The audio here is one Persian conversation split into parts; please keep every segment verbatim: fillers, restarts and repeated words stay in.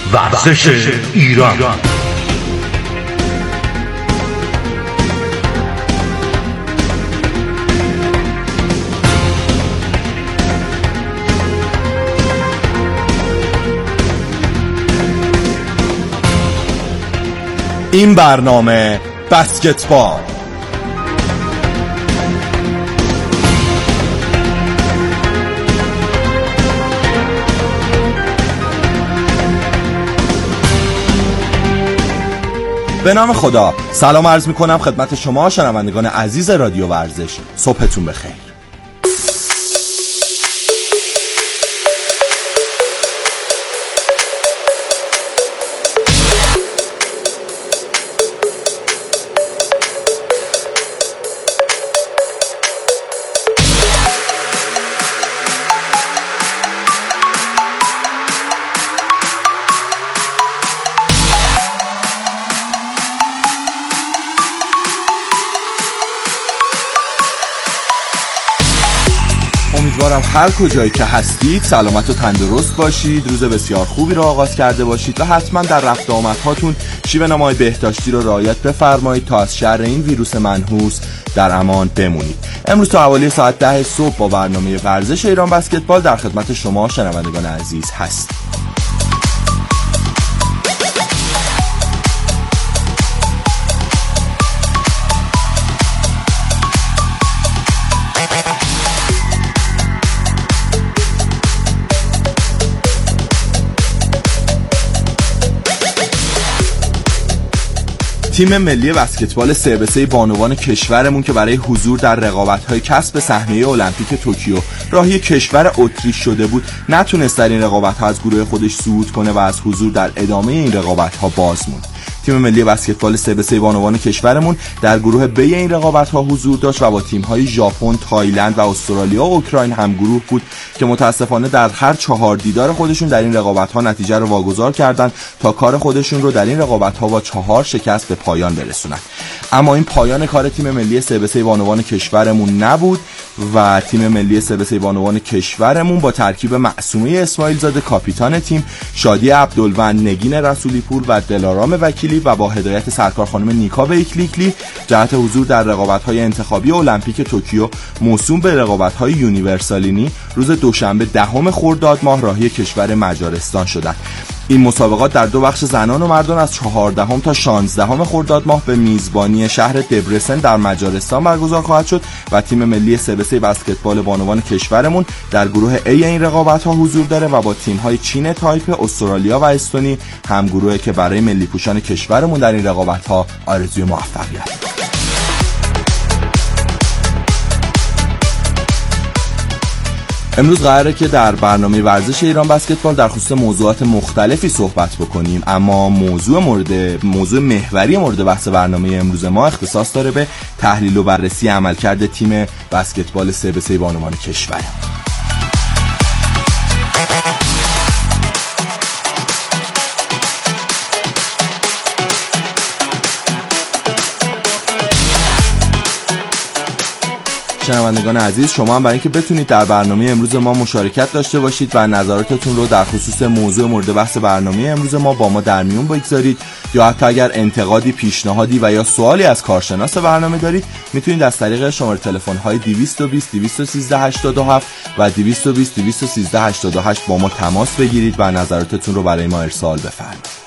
ورزش ایران. این برنامه بسکتبال. به نام خدا سلام عرض می کنم خدمت شما شنوندگان عزیز رادیو ورزش. صبحتون بخیر. امیدوارم هر کجایی که هستید سلامت و تندرست باشید، روز بسیار خوبی رو آغاز کرده باشید و حتما در رفت و آمدهاتون شیوه نمای بهداشتی رو رعایت بفرمایید تا از شر این ویروس منحوس در امان بمونید. امروز تا حوالی ساعت ده صبح با برنامه ورزش ایران بسکتبال در خدمت شما شنوندگان عزیز هست. تیم ملی بسکتبال سه به سه بانوان کشورمون که برای حضور در رقابت‌های کسب سهمیه المپیک توکیو راهی کشور اتریش شده بود نتونست در این رقابت‌ها از گروه خودش صعود کنه و از حضور در ادامه این رقابت‌ها باز موند. تیم ملی بسکتبال سه به سه بانوان کشورمون در گروه B این رقابت‌ها حضور داشت و با تیم‌های ژاپن، تایلند و استرالیا و اوکراین هم گروه بود که متأسفانه در هر چهار دیدار خودشون در این رقابت‌ها نتیجه رو واگذار کردند تا کار خودشون رو در این رقابت‌ها با چهار شکست به پایان برسونن. اما این پایان کار تیم ملی سه به سه بانوان کشورمون نبود و تیم ملی سه به سه بانوان کشورمون با ترکیب معصومه اسماعیل زاده کاپیتان تیم، شادی عبدالوند، نگین رسولی پور و دلارام وکیلی و با هدایت سرکار خانم نیکا بیکلیکلی جهت حضور در رقابت‌های انتخابی المپیک توکیو موسوم به رقابت‌های یونیورسالینی روز دوشنبه دهم خرداد ماه راهی کشور مجارستان شدند. این مسابقات در دو بخش زنان و مردان از چهاردهم تا شانزدهم خرداد ماه به میزبانی شهر دبرسن در مجارستان برگزار خواهد شد و تیم ملی سه به سه بسکتبال بانوان کشورمون در گروه A این رقابت‌ها حضور داره و با تیم‌های چین تایپه، استرالیا و استونی هم گروهی که برای ملی پوشان کشورمون در این رقابت‌ها آرزوی موفقیت. امروز قراره که در برنامه ورزش ایران بسکتبال در خصوص موضوعات مختلفی صحبت بکنیم، اما موضوع مورد موضوع محوری مورد بحث برنامه امروز ما اختصاص داره به تحلیل و بررسی عملکرد تیم بسکتبال سه به سه بانوان کشور. شنوندگان عزیز، شما هم برای اینکه بتونید در برنامه امروز ما مشارکت داشته باشید و نظراتتون رو در خصوص موضوع مورد بحث برنامه امروز ما با ما در میون بگذارید یا حتی اگر انتقادی، پیشنهادی و یا سوالی از کارشناس برنامه دارید میتونید از طریق شماره تلفن های دویست و بیست دویست و سیزده هشتاد و هفت و دویست و بیست دویست و سیزده هشتاد و هشت با ما تماس بگیرید و نظراتتون رو برای ما ارسال بفرمایید.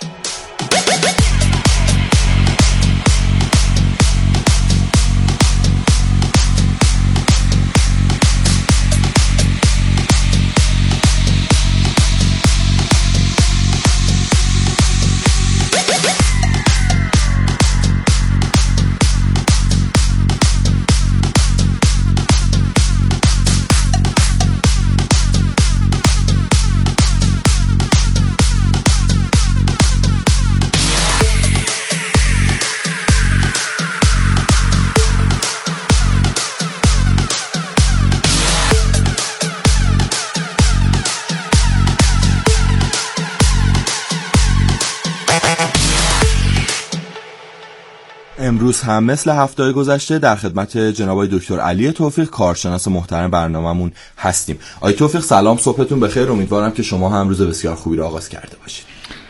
امروز هم مثل هفته گذشته در خدمت جناب آقای دکتر علی توفیق کارشناس محترم برنامه‌مون هستیم. آقای توفیق سلام، صبحتون بخیر. امیدوارم که شما هم روز بسیار خوبی را آغاز کرده باشید.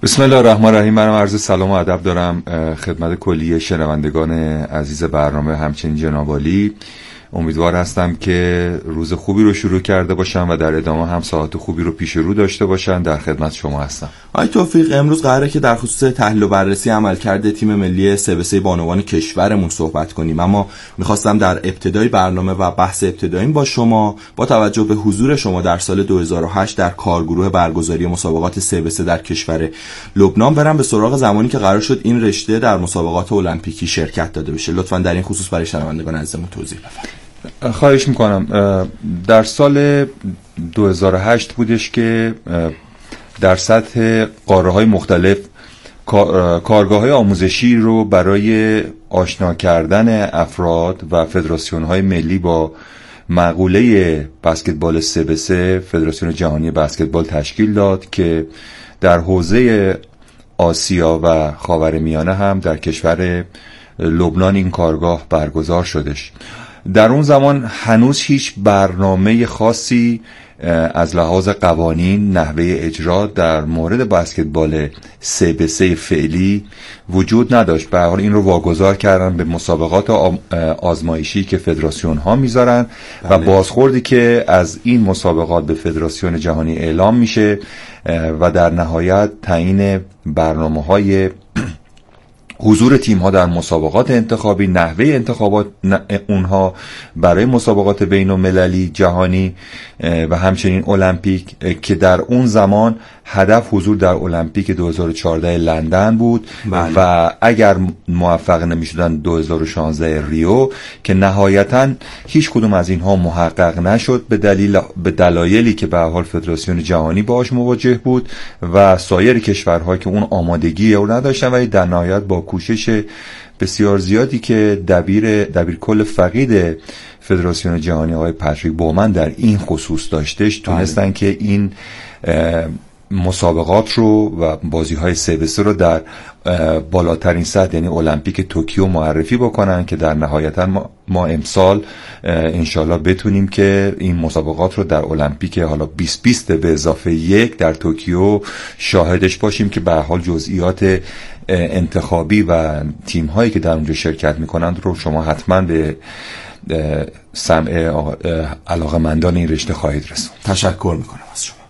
بسم الله الرحمن الرحیم. منم عرض سلام و ادب دارم خدمت کلیه شنوندگان عزیز برنامه، همچنین جناب عالی. امیدوار هستم که روز خوبی رو شروع کرده باشن و در ادامه هم ساعت خوبی رو پیش رو داشته باشن. در خدمت شما هستم. آقای توفیق، امروز قراره که در خصوص تحلیل و بررسی عملکرد تیم ملی سه به سه بانوان کشورمون صحبت کنیم، اما میخواستم در ابتدای برنامه و بحث ابتداییم با شما با توجه به حضور شما در سال دو هزار و هشت در کارگروه برگزاری مسابقات سه به سه در کشور لبنان برم به سراغ زمانی که قرار شد این رشته در مسابقات المپیکی شرکت داده بشه. لطفاً در این خصوص برای شنوندگان عزیزمون توضیح بفرمایید. خواهش میکنم. در سال دو هزار و هشت بودش که در سطح قاره‌های مختلف کارگاه‌های آموزشی رو برای آشنا کردن افراد و فدراسیون‌های ملی با مقوله بسکتبال سه به سه فدراسیون جهانی بسکتبال تشکیل داد که در حوزه آسیا و خاورمیانه هم در کشور لبنان این کارگاه برگزار شدش. در اون زمان هنوز هیچ برنامه خاصی از لحاظ قوانین، نحوه اجرا در مورد بسکتبال سه به سه فعلی وجود نداشت. به هر حال این رو واگذار کردن به مسابقات آزمایشی که فدراسیون ها میذارن و بازخوردی که از این مسابقات به فدراسیون جهانی اعلام میشه و در نهایت تعیین برنامه‌های حضور تیم ها در مسابقات انتخابی، نحوه انتخابات اونها برای مسابقات بین المللی، جهانی و همچنین المپیک که در اون زمان هدف حضور در المپیک دو هزار و چهارده لندن بود. بله. و اگر موفق نمی شدن دو هزار و شانزده ریو که نهایتاً هیچ کدوم از اینها محقق نشد به دلیل به دلایلی که به هر حال فدراسیون جهانی باهاش مواجه بود و سایر کشورها که اون آمادگی رو نداشتن، ولی در نهایت با کوشش بسیار زیادی که دبیر دبیر کل فقید فدراسیون جهانی آقای پاتریک بومن در این خصوص داشتش تونستن بله. که این مسابقات رو و بازی های سه به سه رو در بالاترین سطح یعنی المپیک توکیو معرفی بکنن که در نهایتا ما, ما امسال انشالله بتونیم که این مسابقات رو در المپیک حالا بیست بیست به اضافه یک در توکیو شاهدش باشیم که به هر حال جزئیات انتخابی و تیم هایی که در اونجا شرکت میکنند رو شما حتما به سمع علاقه‌مندان این رشته خواهید رسوند. تشکر میکنم از شما.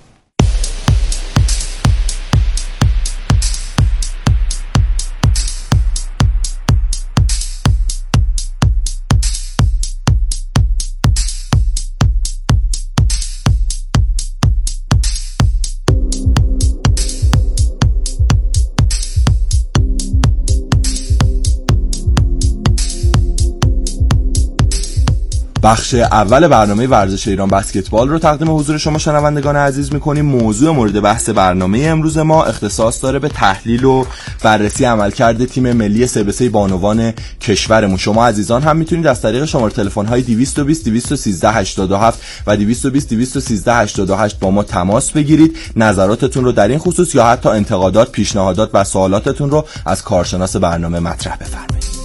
بخش اول برنامه ورزش ایران بسکتبال رو تقدیم حضور شما شنوندگان عزیز می‌کنیم. موضوع مورد بحث برنامه امروز ما اختصاص داره به تحلیل و بررسی عملکرد تیم ملی سه به سه بانوان کشورمون. شما عزیزان هم میتونید از طریق شماره تلفن‌های دویست و بیست دویست و سیزده هشتاد و هفت و دویست و بیست دویست و سیزده هشتاد و هشت با ما تماس بگیرید. نظراتتون رو در این خصوص یا حتی انتقادات، پیشنهادات و سوالاتتون رو از کارشناس برنامه مطرح بفرمایید.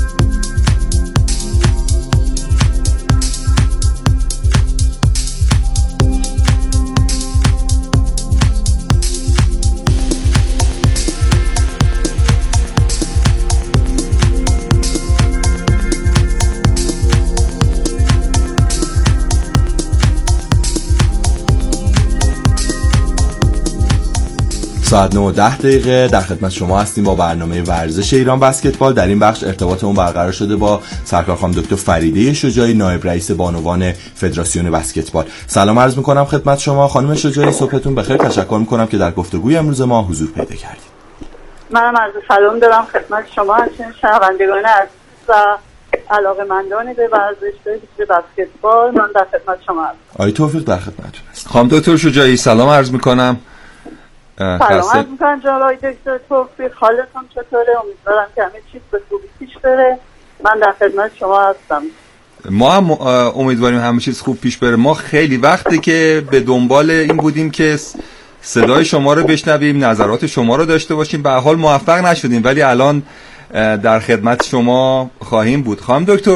ساعت نه و ده دقیقه در خدمت شما هستیم با برنامه ورزش ایران بسکتبال. در این بخش ارتباطمون برقرار شده با سرکار خانم دکتر فریده شجاعی، نایب رئیس بانوان فدراسیون بسکتبال. سلام عرض میکنم خدمت شما خانم شجاعی، صبحتون بخیر. تشکر میکنم که در گفتگوی امروز ما حضور پیدا کردید. منم عرض سلام دارم خدمت شما همچنین شنوندگان عزیز و علاقه‌مندان به ورزش بسکتبال. من در خدمت شما هستم. آقای توفیق در خدمتتون هستم. خانم دکتر شجاعی سلام عرض میکنم. سلام عرض میکنم جناب آقای دکتر توفیق، حالتون چطوره؟ امیدوارم که همه چیز به خوبی پیش بره. من در خدمت شما هستم. ما هم امیدواریم همه چیز خوب پیش بره. ما خیلی وقته که به دنبال این بودیم که صدای شما رو بشنویم، نظرات شما رو داشته باشیم. به هر حال موفق نشدیم ولی الان در خدمت شما خواهیم بود. خانم دکتر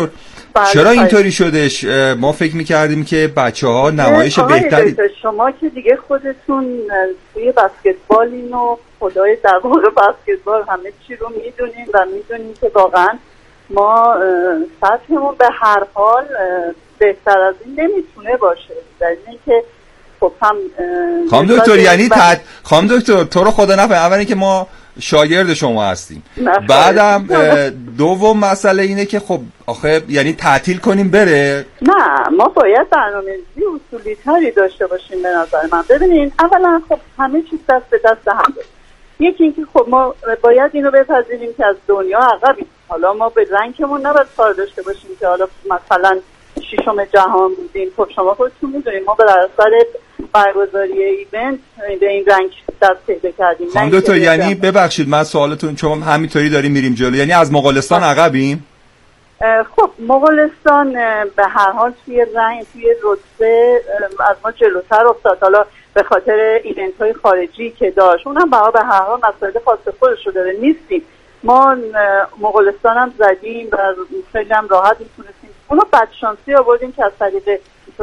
چرا اینطوری شدش؟ ما فکر میکردیم که بچه ها نمایش بهتری. شما که دیگه خودتون توی بسکتبالین و خدای در واقع بسکتبال همه چی رو میدونین و میدونین که واقعا ما سطحمون به هر حال بهتر از این نمیتونه باشه. در اینکه خب هم خانم دکتر یعنی تد... خانم دکتر تو رو خدا نفهم، اول اینکه ما شاگرد شما هستیم، بعدم دوم مسئله اینه که خب آخه یعنی تعطیل کنیم بره؟ نه، ما باید برنامه‌ریزی اصولی تری داشته باشیم به نظر من. ببینین اولا خب همه چیز دست به دست هم داره. یکی اینکه خب ما باید اینو بپذیریم که از دنیا عقبیم. حالا ما به رنگمون نباید کار داشته باشیم که حالا مثلا ششم جهان بودیم. خب شما خودتون میدونید ما به اثر برگزاری ایونت به این رنگ دست پیدا کردیم. خانم دکتر یعنی ببخشید من سوالتون، چون همینطوری داریم میریم جلو، یعنی از مغولستان عقبیم؟ خب مغولستان به هر حال توی رنگ توی رتبه از ما جلوتر افتاد، حالا به خاطر ایونت های خارجی که داشت. اونم به هر حال مسائل خاص خودش رو داره. نیستیم ما مغولستان هم زدیم و خیلی هم راحت میتونستیم. اونو بدشانسی آوردیم که از طریق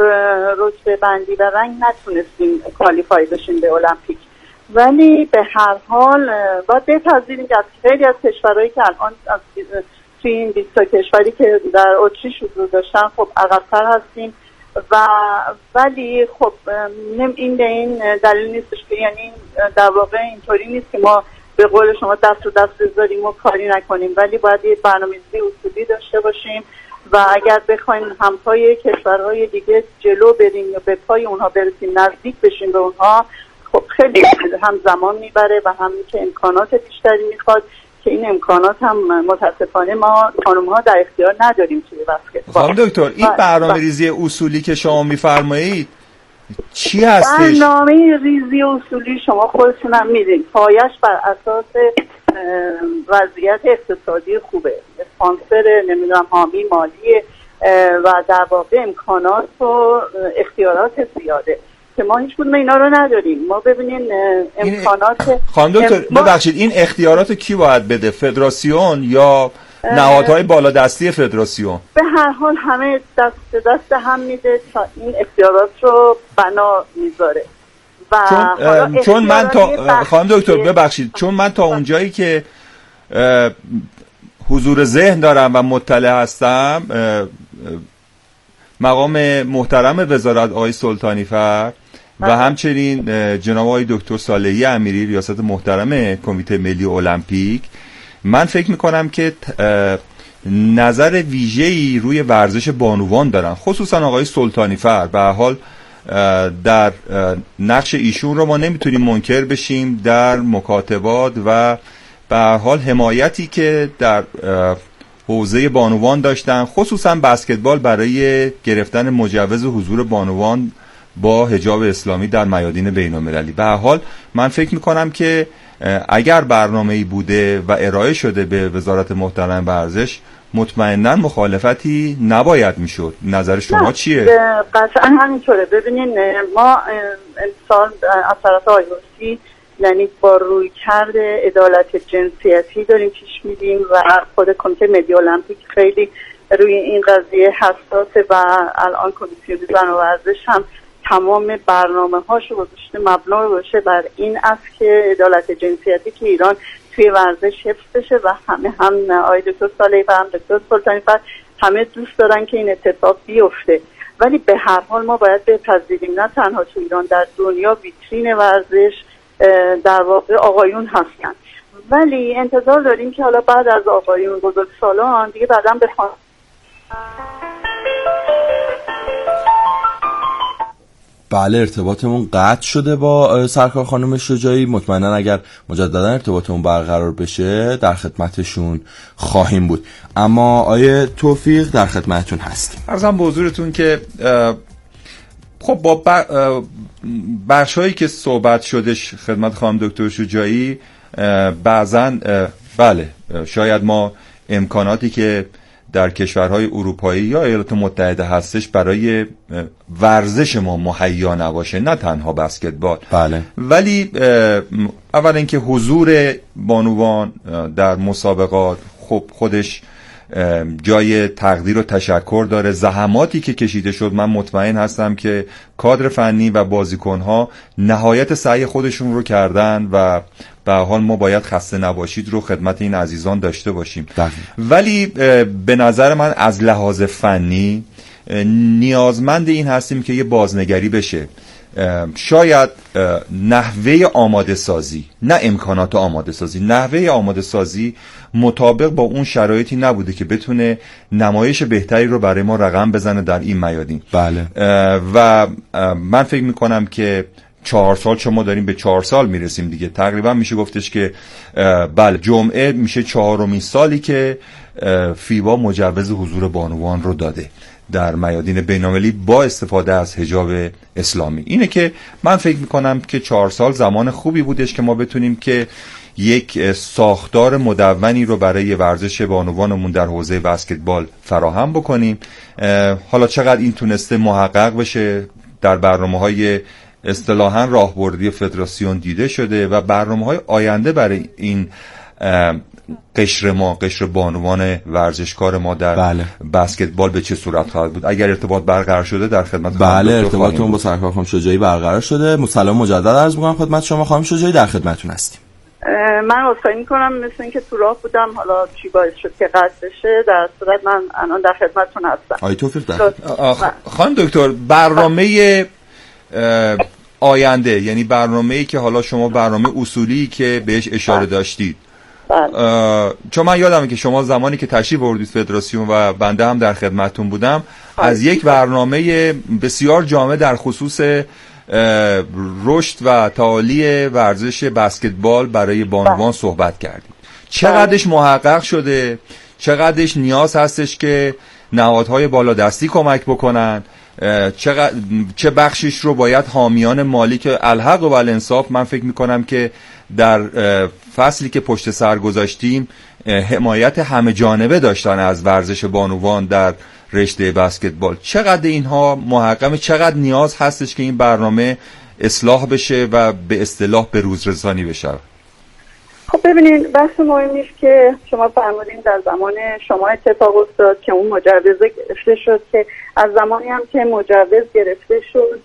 رتبه بندی و رنگ نتونستیم کوالیفای بشیم به المپیک. ولی به هر حال باید بپذیریم که از خیلی از کشورهایی که الان از توی این بیست تا کشوری که در اتریش حضور داشتن خب عقب‌تر هستیم و ولی خب این به این دلیل نیستش که یعنی در واقع اینطوری نیست که ما به قول شما دست رو دست بذاریم و کاری نکنیم، ولی باید یه برنامه‌ریزی اصولی داشته باشیم و اگر بخوایم همپای کشورهای دیگه جلو بریم یا به پای اونها برسیم، نزدیک بشیم به اونها، خب خیلی هم زمان میبره و هم که امکانات بیشتری میخواد که این امکانات هم متاسفانه ما خانم‌ها در اختیار نداریم توی بسکتبال. خانم دکتر این برنامه‌ریزی اصولی که شما میفرمایید چی هستش؟ برنامه‌ریزی اصولی شما خودتون هم میدونید پایش بر اساس وضعیت اقتصادی خوبه، اسپانسر نمیدونم حامی مالی و در واقع امکانات و اختیارات زیاده که ما هیچ کدوم اینا رو نداریم. ما ببینین امکانات خانم دکتر ببخشید این اختیارات کی باید بده؟ فدراسیون یا نهادهای بالادستی فدراسیون؟ به هر حال همه دست دست هم میده تا این اختیارات رو بنا میذاره. چون, چون من تا خانم دکتر ببخشید چون من تا اونجایی که حضور ذهن دارم و مطلع هستم مقام محترم وزارت آقای سلطانی فر و همچنین جناب آقای دکتر صالحی امیری ریاست محترم کمیته ملی المپیک، من فکر میکنم که نظر ویژه‌ای روی ورزش بانوان دارن، خصوصا آقای سلطانی فر. به هر حال در نقش ایشون رو ما نمیتونیم منکر بشیم در مکاتبات و به هر حال حمایتی که در حوزه بانوان داشتن، خصوصا بسکتبال برای گرفتن مجوز حضور بانوان با حجاب اسلامی در میادین بین‌المللی. به هر حال من فکر میکنم که اگر برنامه‌ای بوده و ارائه شده به وزارت محترم ورزش مطمئناً مخالفتی نباید میشد. نظر شما چیه؟ قطعا همینطوره. ببینین ما امسال از طرف آیوسی یعنی با روی کرده عدالت جنسیتی داریم پیش میدیم و خود کمیته ملی المپیک خیلی روی این قضیه حساسه و الان کمیسیون زن و ورزش هم تمام برنامه هاشو گذاشته مبنا رو باشه بر این است که عدالت جنسیتی که ایران توی ورزش حفظ بشه و همه هم آقای دکتر صالحی و هم دکتر سلطانی فر همه دوست دارن که این اتفاق بیفته. ولی به هر حال ما باید بپذیریم نه تنها تو ایران، در دنیا ویترین ورزش در واقع آقایون هستن، ولی انتظار داریم که حالا بعد از آقایون بزرگسالان دیگه بعداً بخوان. بله ارتباطمون قطع شده با سرکار خانم شجاعی. مطمئنا اگر مجددا ارتباطمون برقرار بشه در خدمتشون خواهیم بود. اما آیه توفیق در خدمتتون هستیم. عرضم به حضورتون که خب با بخش‌هایی که صحبت شدش خدمت خانم دکتر شجاعی بعضاً بله شاید ما امکاناتی که در کشورهای اروپایی یا ایالات متحده هستش برای ورزش ما مهیا نباشه، نه تنها بسکتبال. بله. ولی اول اینکه حضور بانوان در مسابقات خب خودش جای تقدیر و تشکر داره. زحماتی که کشیده شد من مطمئن هستم که کادر فنی و بازیکنها نهایت سعی خودشون رو کردن و به حال ما باید خسته نباشید رو خدمت این عزیزان داشته باشیم. دقیقا. ولی به نظر من از لحاظ فنی نیازمند این هستیم که یه بازنگری بشه. شاید نحوه آماده سازی، نه امکانات آماده سازی، نحوه آماده سازی مطابق با اون شرایطی نبوده که بتونه نمایش بهتری رو برای ما رقم بزنه در این میادین. بله. و من فکر میکنم که چهار سال، چون ما داریم به چهار سال میرسیم دیگه، تقریبا میشه گفتش که بله جمعه میشه چهارمین سالی که فیبا مجوز حضور بانوان رو داده در میادین بین‌المللی با استفاده از حجاب اسلامی. اینه که من فکر میکنم که چهار سال زمان خوبی بودش که ما بتونیم که یک ساختار مدونی رو برای ورزش بانوانمون در حوزه بسکتبال فراهم بکنیم. حالا چقدر این تونسته محقق بشه در برنامه‌های اصطلاحاً راهبردی فدراسیون دیده شده و برنامه‌های آینده برای این قشر ما، قشر بانوان ورزشکار ما در بله. بسکتبال به چه صورت خواهد بود. اگر ارتباط برقرار شده در خدمت بله ارتباطتون با سرکار خانم شجاعی برقرار شده. سلام مجدد عرض می‌کنم خدمت شما خانم شجاعی، در خدمتتون هستیم. من عذرخواهی می‌کنم مثل اینکه تو راه بودم، حالا چی باعث شد که قطع بشه. در صورت من الان در خدمتتون هستم. آی توفیق در خانم دکتر، برنامه آینده، یعنی برنامه‌ای که حالا شما برنامه اصولی که بهش اشاره داشتید، چون من یادمه که شما زمانی که تشریف آوردید فدراسیون و بنده هم در خدمتتون بودم از یک برنامه بسیار جامع در خصوص رشد و تعالی ورزش بسکتبال برای بانوان صحبت کردید. چقدرش محقق شده؟ چقدرش نیاز هستش که نهادهای بالادستی کمک بکنن؟ چه چه بخشش رو باید حامیان مالی که الحق و الانصاف، من فکر میکنم که در فصلی که پشت سر گذاشتیم حمایت همه جانبه داشتن از ورزش بانوان در رشته بسکتبال، چقدر اینها محققه، چقدر نیاز هستش که این برنامه اصلاح بشه و به اصطلاح به روز رسانی بشه؟ خب ببینید، بحث مهم نیست که شما فرمودین در زمان شما اتفاق افتاد که اون مجوز گرفته شد، که از زمانی هم که مجوز گرفته شد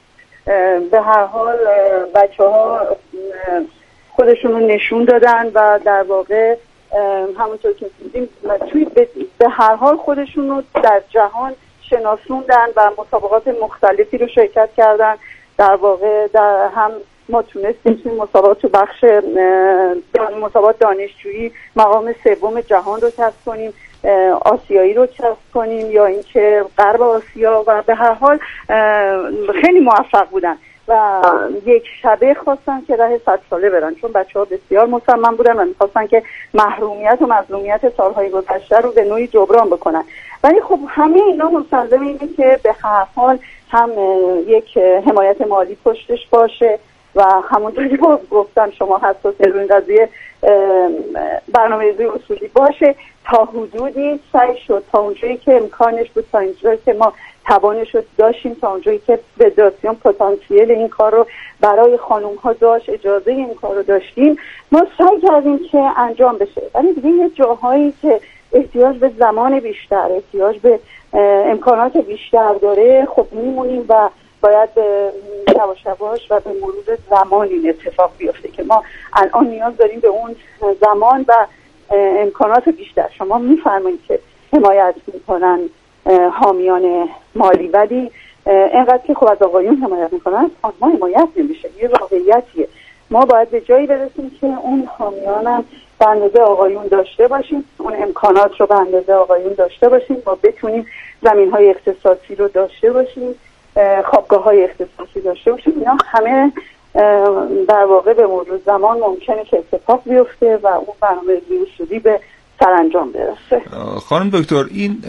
به هر حال بچه ها خودشون رو نشون دادن و در واقع همونطور که دیدیم توی به هر حال خودشون رو در جهان شناسوندن و مسابقات مختلفی رو شرکت کردن. در واقع در هم ما تونستیم توی مسابقات تو بخش مسابقات دانشجویی مقام سوم جهان رو کسب کنیم، آسیایی رو کسب کنیم یا اینکه غرب آسیا، و به هر حال خیلی موفق بودن و یک شبه خواستن که راه صد ساله برن، چون بچه ها بسیار مصمم بودن و میخواستن که محرومیت و مظلومیت سالهای گذشته رو به نوعی جبران بکنن. ولی خب همه اینا مستلزم اینه که به هر حال هم یک حمایت مالی پشتش باشه و همونطوری که گفتم شما حساس روی این قضیه برنامه‌ریزی اصولی باشه. تا حدودی سعی شد، تا اونجایی که امکانش بود، تا اونجایی که ما توانش رو داشتیم، تا اونجایی که فدراسیون پتانسیل این کار رو برای خانم ها داشت، اجازه این کار رو داشتیم، ما سعی کردیم که انجام بشه. ولی دیگه یه جاهایی که احتیاج به زمان بیشتر، احتیاج به امکانات بیشتر داره، خب میمونیم و باید یواش یواش و به مرور زمان این اتفاق بیفته که ما الان نیاز داریم به اون زمان و امکانات بیشتر. شما میفرمایید که حمایت میکنن حامیان مالی، ولی اینقدر که خب از آقایون حمایت میکنن ما حمایت نمیشه. یه واقعیتیه، ما باید به جایی برسیم که اون حامیان هم به اندازه آقایون داشته باشیم، اون امکانات رو به اندازه آقایون داشته باشیم، ما بتونیم زمین‌های اختصاصی رو داشته باشیم، خوابگاه‌های اختصاصی داشته باشیم. اینا همه در واقع به مرور زمان ممکنه که اتفاق بیفته و اون برنامه اصولی به سرانجام برسه. خانم دکتر، این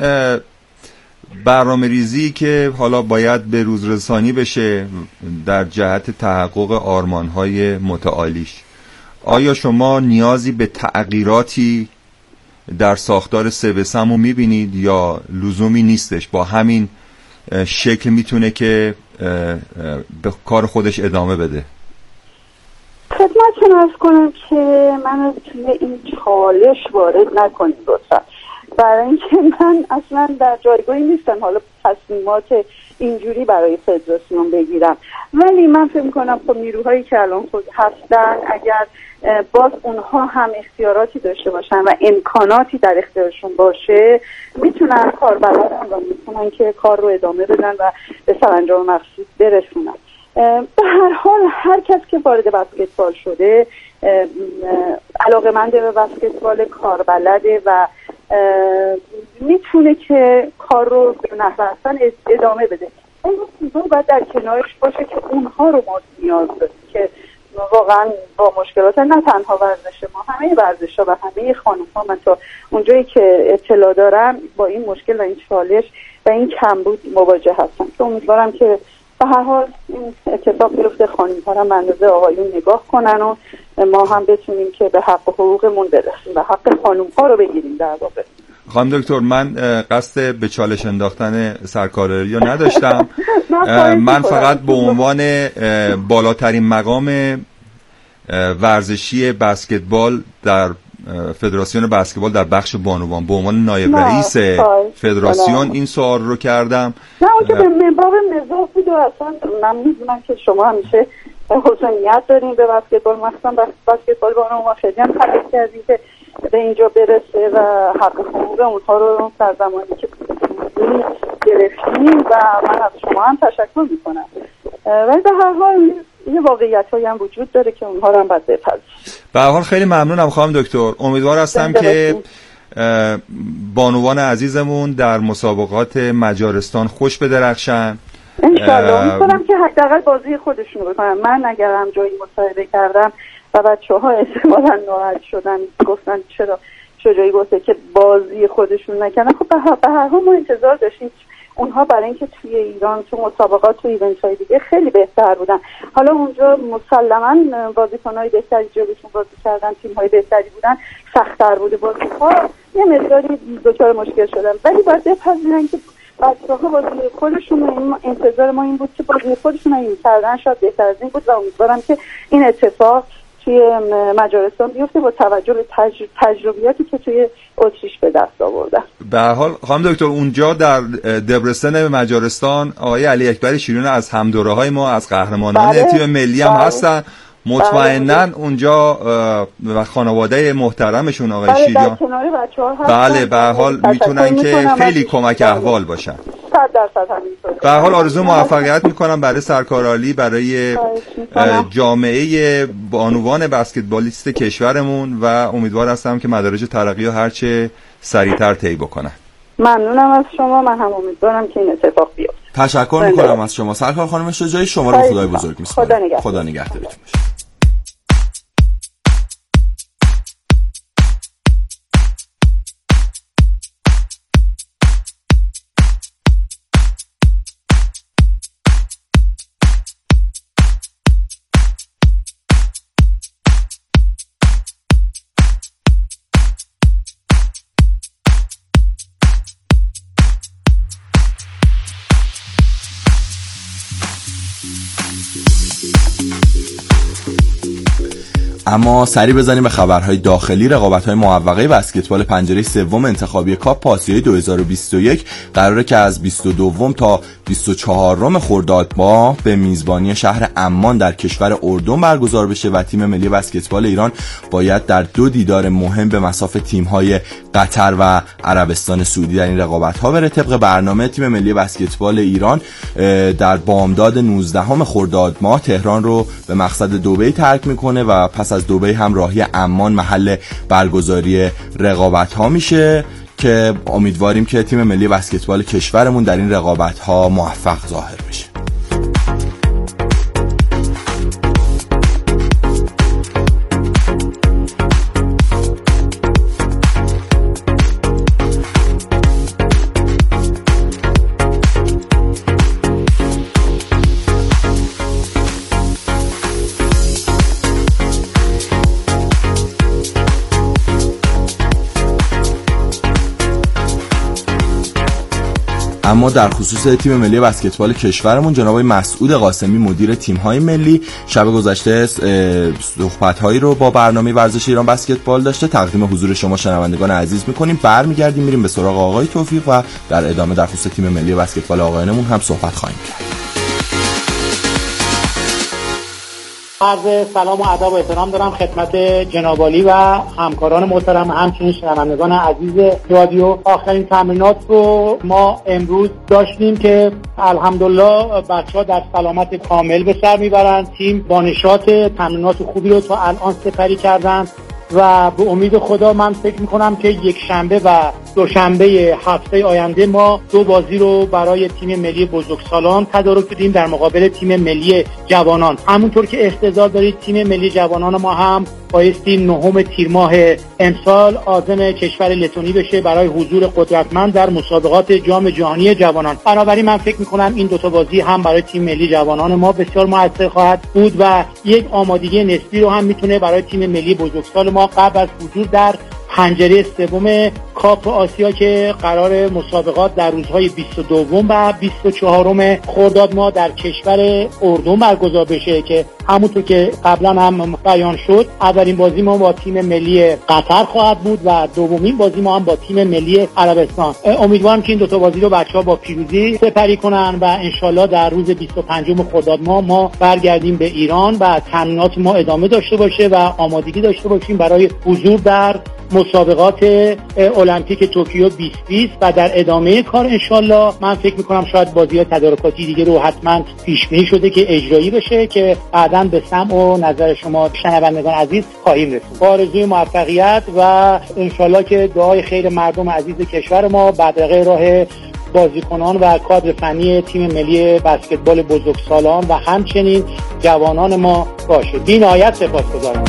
برنامه ریزی که حالا باید به روز رسانی بشه در جهت تحقق آرمان‌های متعالیش، آیا شما نیازی به تغییراتی در ساختار سبسمو میبینید یا لزومی نیستش، با همین شکل میتونه که به کار خودش ادامه بده؟ خدمتتون عرض کنم که من توی این چالش وارد نکنید لطفا. برای اینکه من اصلا در جایگاهی نیستم حالا تصمیمات اینجوری برای فدراسیون بگیرم، ولی من فکر می‌کنم خب نیروهایی که الان خود هستن اگر باز اونها هم اختیاراتی داشته باشن و امکاناتی در اختیارشون باشه میتونن کار بلدن و میتونن که کار رو ادامه بدن و به سرانجام مقصود برسونن. به هر حال هر کس که وارد بسکتبال شده علاقه‌مند به بسکتبال، کار بلده و میتونه که کار رو به نحو احسن ادامه بده. اون چیزا باید در کنارش باشه که اونها رو ما نیاز داریم که واقعا با مشکلات نه تنها ورزش ما، همه ورزش‌ها و همه خانم‌ها من تا اونجایی که اطلاع دارم با این مشکل و این چالش و این کمبود مواجه هستن که امیدوارم که به هر حال این اتفاق بیفته، خانم‌ها هم اندازه آقایون نگاه کنن و ما هم بتونیم که به حق و حقوقمون برسیم و حق خانم‌ها رو بگیریم. در واقع خانم دکتر من قصد به چالش انداختن سرکارایی رو نداشتم. من فقط به عنوان بالاترین مقام ورزشی بسکتبال در فدراسیون بسکتبال در بخش بانوان به عنوان نایب رئیس فدراسیون این سوال رو کردم. نه اونجا به منباب مزاح بود و اصلا من میدونم که شما همیشه حسنیت دارین به بسکتبال، مثلا بسکتبال بانوان خیلی هم تلاش کردین که به اینجا برسه و حق حقوق اونها رو در زمانی که گرفتیم و من از شما هم تشکر میکنم. ولی به هر حال یه واقعیت هایی هم وجود داره که اونها رو هم باید بپذیریم. به هر حال خیلی ممنونم خانم دکتر. امیدوار هستم که بانوان عزیزمون در مسابقات مجارستان خوش بدرخشن انشالله. امیدوارم که حداقل بازی خودشون رو بکنن. من اگرم جایی مصاحبه کردم و بچه‌ها احتمالاً ناراحت شدن گفتن چرا شجاعی گفته که بازی خودشون نکنن، خب به هر حال ما انتظار داشتیم اونها برای اینکه توی ایران تو مسابقات تو ایونت‌های دیگه خیلی بهتر بودن. حالا اونجا مسلماً بازیکن‌های بهتری جلوشون بازی کردن، تیم‌های بهتری بودن، سخت‌تر بوده بازی‌ها، یه مقداری دچار مشکل شدن، ولی باید بپذیرن که بچه‌ها بازی خودشون، انتظار ما این بود که بازی خودشون این کردن شاید بهتر از این بود و امیدوارم که این اتفاق توی مجارستان بیفته با توجه به تجر... تجربیاتی که توی اتریش به دست آوردن. به هر حال خانم دکتر اونجا در دبرستن مجارستان آقای علی اکبر شیرین از همدوره‌های ما از قهرمانان بله. تیم ملی هم بله. هستن مطمئناً بله. اونجا و خانواده محترمشون آقای بله شیریان بله به هر حال میتونن که خیلی کمک احوال باشن. صد درصد همینطوره. به هر حال آرزو موفقیت میکنم برای سرکارعالی، برای جامعه بانوان بسکتبالیست کشورمون و امیدوار هستم که مدارج ترقی رو هرچه سریعتر طی بکنن. ممنونم از شما. من هم امیدوارم که این اتفاق بیفته. تشکر میکنم از شما سرکار خانم شجاعی. شما رو خدای بزرگ میسپارم. خدا نگهدار. خدا نگهدارتون. اما سری بزنیم به خبرهای داخلی. رقابت‌های معوقه بسکتبال پنجره سوم انتخابی کاپ آسیای دو هزار و بیست و یک قراره که از بیست و دو تا بیست و چهار خرداد ماه به میزبانی شهر عمان در کشور اردن برگزار بشه و تیم ملی بسکتبال ایران باید در دو دیدار مهم به مصاف تیم‌های قطر و عربستان سعودی در این رقابت‌ها بره. طبق برنامه تیم ملی بسکتبال ایران در بامداد نوزدهم خرداد ماه تهران رو به مقصد دبی ترک میکنه و پس از دبی هم راهی عمان محل برگزاری رقابت‌ها میشه که امیدواریم که تیم ملی بسکتبال کشورمون در این رقابت‌ها موفق ظاهر بشه. اما در خصوص تیم ملی بسکتبال کشورمون، جناب مسعود قاسمی مدیر تیم‌های ملی شب گذشته صحبت‌هایی رو با برنامه ورزش ایران بسکتبال داشته. تقدیم حضور شما شنوندگان عزیز می‌کنیم. برمیگردیم میریم به سراغ آقای توفیق و در ادامه در خصوص تیم ملی بسکتبال آقایانمون هم صحبت خواهیم کرد. عرض سلام و ادب و احترام دارم خدمت جناب عالی و همکاران محترم، همچنین شنوندگان عزیز رادیو. آخرین تمرینات رو ما امروز داشتیم که الحمدلله بچه‌ها در سلامت کامل به سر میبرن. تیم با نشاط تمرینات خوبی رو تا الان سپری کردن و به امید خدا من فکر میکنم که یک شنبه و دوشنبه هفته آینده ما دو بازی رو برای تیم ملی بزرگسالان تدارک بدیم در مقابل تیم ملی جوانان. همونطور که احتضار دارید تیم ملی جوانان ما هم بایستی نهم تیر ماه امسال عازم کشور لتونی بشه برای حضور قدرتمند در مسابقات جام جهانی جوانان. بنابراین من فکر میکنم این دو تا بازی هم برای تیم ملی جوانان ما بسیار موثر خواهد بود و یک آمادگی نسبی رو هم میتونه برای تیم ملی بزرگسال ما قبل از حضور در پنجره سوم کاپ آسیا که قرار مسابقات در روزهای بیست و دو و بیست و چهار خرداد ما در کشور اردن برگزار بشه که همونطور که قبلا هم بیان شد اولین بازی ما با تیم ملی قطر خواهد بود و دومین بازی ما هم با تیم ملی عربستان. امیدوارم که این دو تا بازی رو بچه‌ها با پیروزی سپری کنن و انشالله در روز بیست و پنج خرداد ما ما برگردیم به ایران و تمرینات ما ادامه داشته باشه و آمادگی داشته باشیم برای حضور در مسابقات المپیک توکیو بیست بیست و در ادامه کار انشالله من فکر میکنم شاید بازی‌های تدارکاتی دیگه رو حتما پیش بینی شده که اجرایی بشه که بعداً به سمع و نظر شما شنوندگان عزیز خواهیم رسید. با آرزوی موفقیت و انشالله که دعای خیر مردم عزیز کشور ما بدرقه راه بازیکنان و کادر فنی تیم ملی بسکتبال بزرگسالان و همچنین جوانان ما باشه. بی‌نهایت سپاسگزارم.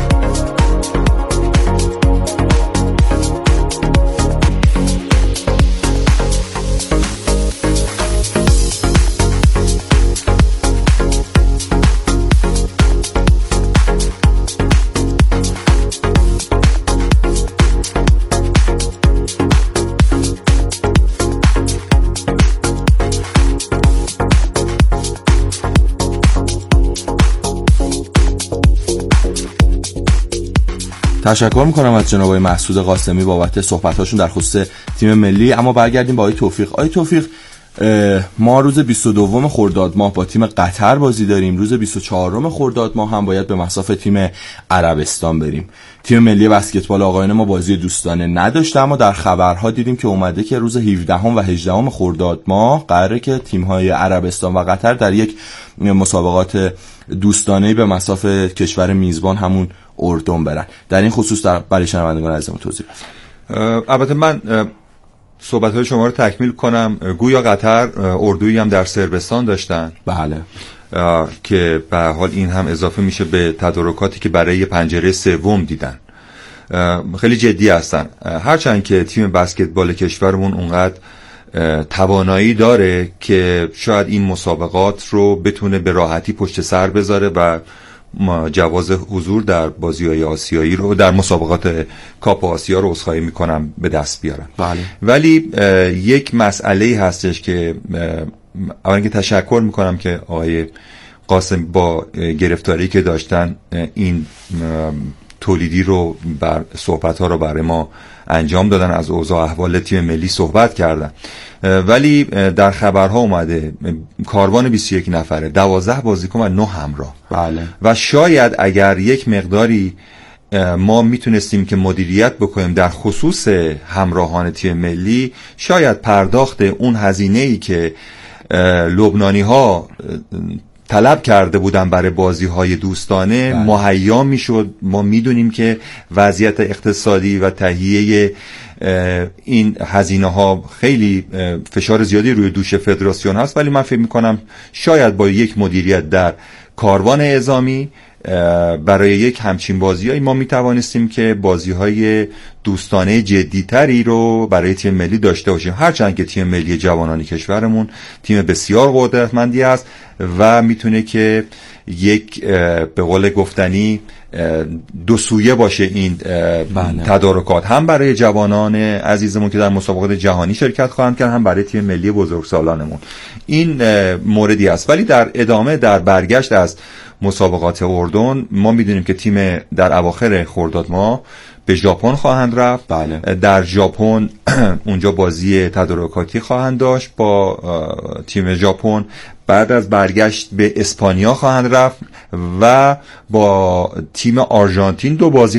تشکر میکنم از جناب مسعود قاسمی بابت صحبتاشون در خصوص تیم ملی. اما برگردیم با آقای توفیق. آقای توفیق، ما روز بیست و دو خرداد ماه با تیم قطر بازی داریم. روز بیست و چهارم خرداد ماه هم باید به مصاف تیم عربستان بریم. تیم ملی بسکتبال آقایان ما بازی دوستانه نداشته، اما در خبرها دیدیم که اومده که روز هفدهم و هجدهم خرداد ماه قراره که تیم‌های عربستان و قطر در یک مسابقات دوستانه به مصاف کشور میزبان همون اردن برن. در این خصوص در برای شنوندگان عزیزمون توضیح بدید. البته من صحبت‌های شما رو تکمیل کنم. گویا قطر اردویی هم در صربستان داشتن. بله. که به حال این هم اضافه میشه به تدارکاتی که برای پنجره سوم دیدن. خیلی جدی هستن. هرچند که تیم بسکتبال کشورمون اونقدر توانایی داره که شاید این مسابقات رو بتونه به راحتی پشت سر بذاره و جواز حضور در بازی‌های آسیایی رو در مسابقات کاپ آسیا رو عذرخواهی میکنم به دست بیارن. بله. ولی یک مسئله هستش که اولا که تشکر میکنم که آقای قاسم با گرفتاری که داشتن این تولیدی رو بر صحبت‌ها رو برای ما انجام دادن، از اوضاع احوال تیم ملی صحبت کردن. ولی در خبرها اومده کاروان بیست و یک نفره، دوازده بازیکن و نه همراه. بله. و شاید اگر یک مقداری ما میتونستیم که مدیریت بکنیم در خصوص همراهان تیم ملی، شاید پرداخت اون هزینه‌ای که لبنانی ها طلب کرده بودن برای بازی های دوستانه بله. مهیا میشد. ما میدونیم که وضعیت اقتصادی و تهیه این هزینه ها خیلی فشار زیادی روی دوش فدراسیون هست، ولی من فکر میکنم شاید با یک مدیریت در کاروان اعزامی برای یک همچین بازی‌هایی ما میتوانستیم که بازی‌های دوستانه جدی‌تری رو برای تیم ملی داشته باشیم. هرچند که تیم ملی جوانان کشورمون تیم بسیار قدرتمندی است و میتونه که یک به قول گفتنی دو سویه باشه این تدارکات، هم برای جوانان عزیزمون که در مسابقات جهانی شرکت خواهند کرد، هم برای تیم ملی بزرگسالانمون. این موردی است. ولی در ادامه، در برگشت از مسابقات اردن، ما میدونیم که تیم در اواخر خرداد ماه به ژاپن خواهند رفت. بله. در ژاپن اونجا بازی تدارکاتی خواهند داشت با تیم ژاپن. بعد از برگشت به اسپانیا خواهند رفت و با تیم آرژانتین دو بازی